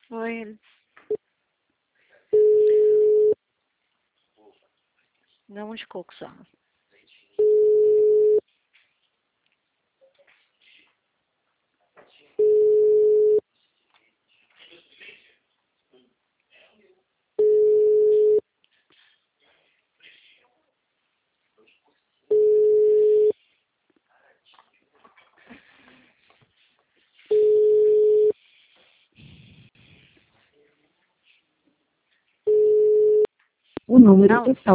Oi. Não de coco só. O número Não. está